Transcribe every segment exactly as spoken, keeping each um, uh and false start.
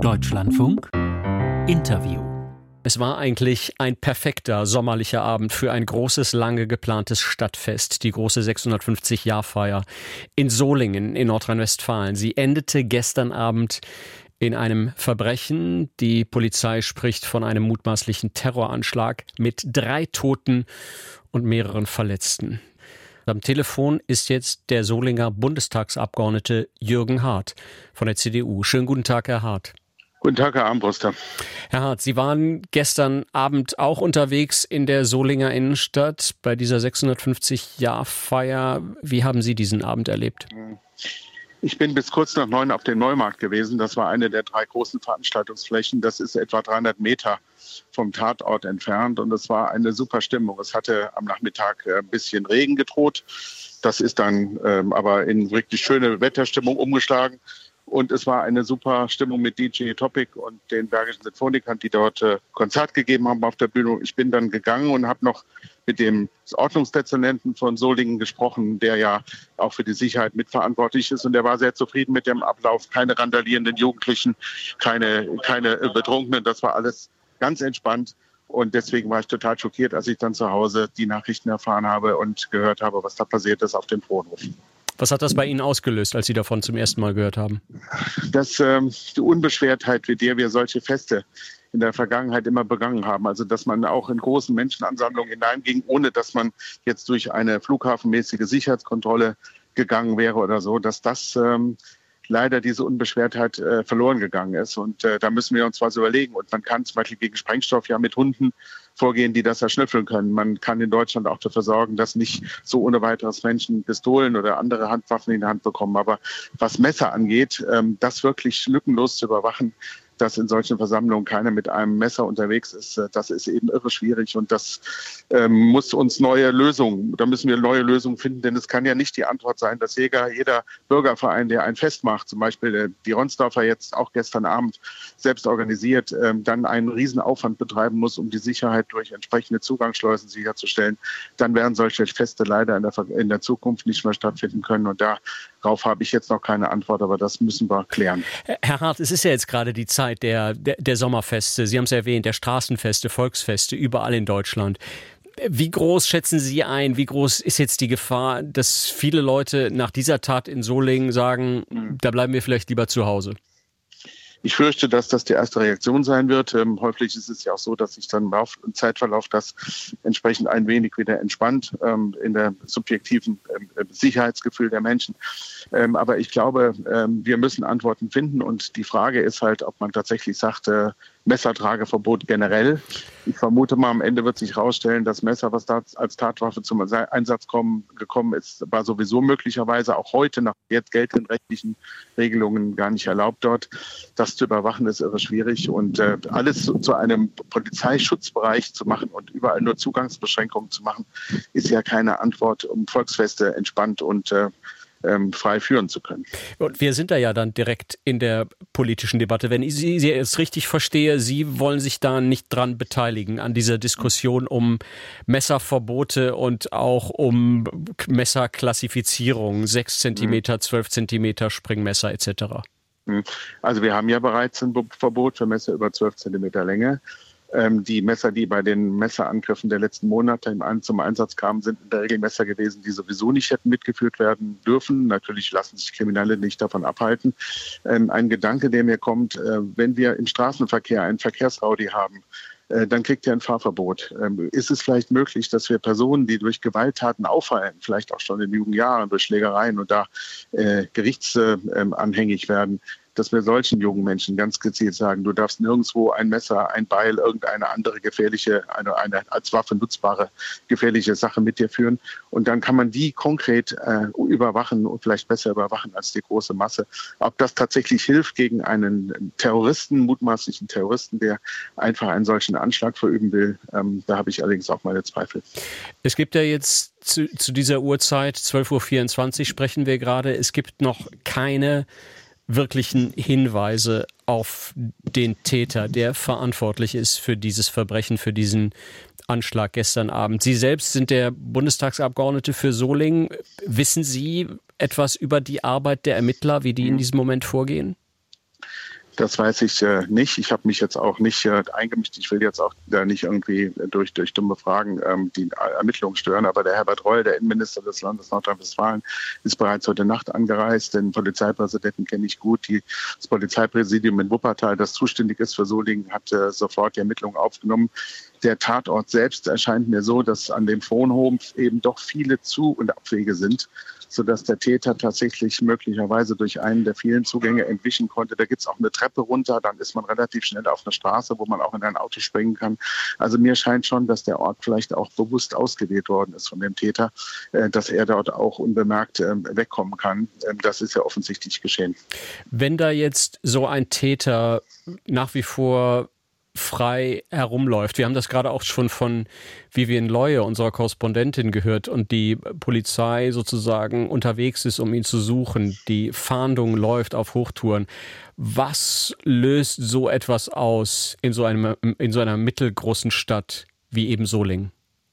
Deutschlandfunk Interview. Es war eigentlich ein perfekter sommerlicher Abend für ein großes, lange geplantes Stadtfest, die große sechshundertfünfzig-Jahr-Feier in Solingen in Nordrhein-Westfalen. Sie endete gestern Abend in einem Verbrechen. Die Polizei spricht von einem mutmaßlichen Terroranschlag mit drei Toten und mehreren Verletzten. Am Telefon ist jetzt der Solinger Bundestagsabgeordnete Jürgen Hart von der C D U. Schönen guten Tag, Herr Hart. Guten Tag, Herr Armbruster. Herr Hart, Sie waren gestern Abend auch unterwegs in der Solinger Innenstadt bei dieser sechshundertfünfzig-Jahr-Feier. Wie haben Sie diesen Abend erlebt? Ich bin bis kurz nach neun auf dem Neumarkt gewesen. Das war eine der drei großen Veranstaltungsflächen. Das ist etwa dreihundert Meter vom Tatort entfernt. Und es war eine super Stimmung. Es hatte am Nachmittag ein bisschen Regen gedroht. Das ist dann ähm, aber in wirklich schöne Wetterstimmung umgeschlagen. Und es war eine super Stimmung mit D J Topic und den Bergischen Sinfonikern, die dort äh, Konzert gegeben haben auf der Bühne. Ich bin dann gegangen und habe noch mit dem Ordnungsdezernenten von Solingen gesprochen, der ja auch für die Sicherheit mitverantwortlich ist. Und der war sehr zufrieden mit dem Ablauf. Keine randalierenden Jugendlichen, keine, keine Betrunkenen. Das war alles ganz entspannt. Und deswegen war ich total schockiert, als ich dann zu Hause die Nachrichten erfahren habe und gehört habe, was da passiert ist auf dem Frohnhof. Was hat das bei Ihnen ausgelöst, als Sie davon zum ersten Mal gehört haben? Das, ähm, die Unbeschwertheit, mit der wir solche Feste in der Vergangenheit immer begangen haben. Also, dass man auch in großen Menschenansammlungen hineinging, ohne dass man jetzt durch eine flughafenmäßige Sicherheitskontrolle gegangen wäre oder so, dass das ähm, leider diese Unbeschwertheit äh, verloren gegangen ist. Und äh, da müssen wir uns was überlegen. Und man kann zum Beispiel gegen Sprengstoff ja mit Hunden vorgehen, die das erschnüffeln können. Man kann in Deutschland auch dafür sorgen, dass nicht so ohne weiteres Menschen Pistolen oder andere Handwaffen in die Hand bekommen. Aber was Messer angeht, ähm, das wirklich lückenlos zu überwachen, dass in solchen Versammlungen keiner mit einem Messer unterwegs ist, das ist eben irre schwierig und das ähm, muss uns neue Lösungen, da müssen wir neue Lösungen finden, denn es kann ja nicht die Antwort sein, dass jeder, jeder Bürgerverein, der ein Fest macht, zum Beispiel die Ronsdorfer jetzt auch gestern Abend selbst organisiert, ähm, dann einen Riesenaufwand betreiben muss, um die Sicherheit durch entsprechende Zugangsschleusen sicherzustellen. Dann werden solche Feste leider in der, in der Zukunft nicht mehr stattfinden können und darauf habe ich jetzt noch keine Antwort, aber das müssen wir klären. Herr Hart, es ist ja jetzt gerade die Zeit Der, der, der Sommerfeste, Sie haben es erwähnt, der Straßenfeste, Volksfeste, überall in Deutschland. Wie groß schätzen Sie ein, wie groß ist jetzt die Gefahr, dass viele Leute nach dieser Tat in Solingen sagen, mhm. da bleiben wir vielleicht lieber zu Hause? Ich fürchte, dass das die erste Reaktion sein wird. Ähm, häufig ist es ja auch so, dass sich dann im, Lauf, im Zeitverlauf das entsprechend ein wenig wieder entspannt ähm, in der subjektiven ähm, Sicherheitsgefühl der Menschen. Ähm, aber ich glaube, ähm, wir müssen Antworten finden und die Frage ist halt, ob man tatsächlich sagt, äh, Messertrageverbot generell. Ich vermute mal, am Ende wird sich herausstellen, das Messer, was da als Tatwaffe zum Einsatz kommen, gekommen ist, war sowieso möglicherweise auch heute nach jetzt geltenden rechtlichen Regelungen gar nicht erlaubt dort. Das zu überwachen ist irre schwierig und äh, alles zu, zu einem Polizeischutzbereich zu machen und überall nur Zugangsbeschränkungen zu machen, ist ja keine Antwort, um Volksfeste entspannt und äh, frei führen zu können. Und wir sind da ja dann direkt in der politischen Debatte. Wenn ich Sie jetzt richtig verstehe, Sie wollen sich da nicht dran beteiligen, an dieser Diskussion um Messerverbote und auch um Messerklassifizierung, sechs Zentimeter, zwölf Zentimeter Springmesser et cetera. Also wir haben ja bereits ein Verbot für Messer über zwölf Zentimeter Länge. Die Messer, die bei den Messerangriffen der letzten Monate zum Einsatz kamen, sind in der Regel Messer gewesen, die sowieso nicht hätten mitgeführt werden dürfen. Natürlich lassen sich Kriminelle nicht davon abhalten. Ein Gedanke, der mir kommt, wenn wir im Straßenverkehr einen Verkehrsrowdy haben, dann kriegt er ein Fahrverbot. Ist es vielleicht möglich, dass wir Personen, die durch Gewalttaten auffallen, vielleicht auch schon in jungen Jahren durch Schlägereien und da äh, gerichtsanhängig werden, dass wir solchen jungen Menschen ganz gezielt sagen, du darfst nirgendwo ein Messer, ein Beil, irgendeine andere gefährliche, eine, eine als Waffe nutzbare gefährliche Sache mit dir führen. Und dann kann man die konkret äh, überwachen und vielleicht besser überwachen als die große Masse. Ob das tatsächlich hilft gegen einen Terroristen, mutmaßlichen Terroristen, der einfach einen solchen Anschlag verüben will, ähm, da habe ich allerdings auch meine Zweifel. Es gibt ja jetzt zu, zu dieser Uhrzeit, zwölf Uhr vierundzwanzig sprechen wir gerade, es gibt noch keine wirklichen Hinweise auf den Täter, der verantwortlich ist für dieses Verbrechen, für diesen Anschlag gestern Abend. Sie selbst sind der Bundestagsabgeordnete für Solingen. Wissen Sie etwas über die Arbeit der Ermittler, wie die in diesem Moment vorgehen? Das weiß ich äh, nicht. Ich habe mich jetzt auch nicht äh, eingemischt. Ich will jetzt auch da nicht irgendwie durch, durch dumme Fragen ähm, die Ermittlungen stören. Aber der Herbert Reul, der Innenminister des Landes Nordrhein-Westfalen, ist bereits heute Nacht angereist. Den Polizeipräsidenten kenne ich gut. Die, das Polizeipräsidium in Wuppertal, das zuständig ist für Solingen, hat äh, sofort die Ermittlungen aufgenommen. Der Tatort selbst erscheint mir so, dass an dem Fronhof eben doch viele Zu- und Abwege sind, sodass der Täter tatsächlich möglicherweise durch einen der vielen Zugänge entwischen konnte. Da gibt es auch eine Treppe runter, dann ist man relativ schnell auf einer Straße, wo man auch in ein Auto springen kann. Also mir scheint schon, dass der Ort vielleicht auch bewusst ausgewählt worden ist von dem Täter, äh, dass er dort auch unbemerkt äh, wegkommen kann. Ähm, das ist ja offensichtlich geschehen. Wenn da jetzt so ein Täter nach wie vor frei herumläuft. Wir haben das gerade auch schon von Vivian Leue, unserer Korrespondentin, gehört, und die Polizei sozusagen unterwegs ist, um ihn zu suchen. Die Fahndung läuft auf Hochtouren. Was löst so etwas aus in so einem, in so einer mittelgroßen Stadt wie eben Solingen?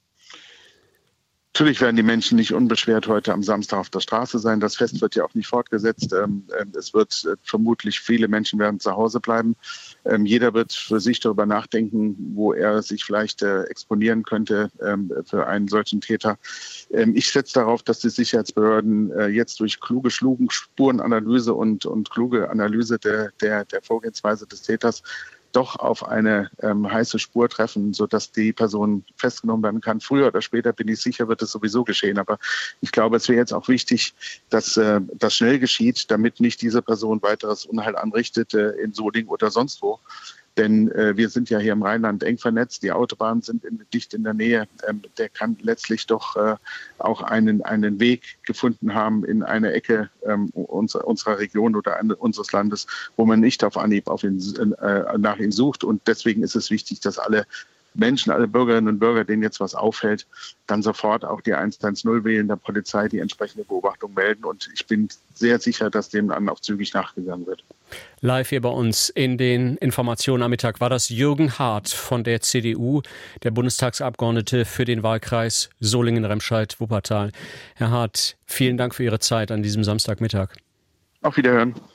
Natürlich werden die Menschen nicht unbeschwert heute am Samstag auf der Straße sein. Das Fest wird ja auch nicht fortgesetzt. Es wird vermutlich, viele Menschen werden zu Hause bleiben. Jeder wird für sich darüber nachdenken, wo er sich vielleicht exponieren könnte für einen solchen Täter. Ich setze darauf, dass die Sicherheitsbehörden jetzt durch kluge Spurenanalyse und, und kluge Analyse der, der, der Vorgehensweise des Täters doch auf eine ähm, heiße Spur treffen, sodass die Person festgenommen werden kann. Früher oder später, bin ich sicher, wird es sowieso geschehen. Aber ich glaube, es wäre jetzt auch wichtig, dass äh, das schnell geschieht, damit nicht diese Person weiteres Unheil anrichtet äh, in Solingen oder sonst wo. Denn äh, wir sind ja hier im Rheinland eng vernetzt, die Autobahnen sind in, dicht in der Nähe. Ähm, der kann letztlich doch äh, auch einen, einen Weg gefunden haben in eine Ecke ähm, unserer, unserer Region oder eine, unseres Landes, wo man nicht auf Anhieb auf ihn, äh, nach ihm sucht. Und deswegen ist es wichtig, dass alle Menschen, alle Bürgerinnen und Bürger, denen jetzt was auffällt, dann sofort auch die eins eins null wählen, der Polizei die entsprechende Beobachtung melden. Und ich bin sehr sicher, dass dem dann auch zügig nachgegangen wird. Live hier bei uns in den Informationen am Mittag war das Jürgen Hart von der C D U, der Bundestagsabgeordnete für den Wahlkreis Solingen-Remscheid-Wuppertal. Herr Hart, vielen Dank für Ihre Zeit an diesem Samstagmittag. Auf Wiederhören.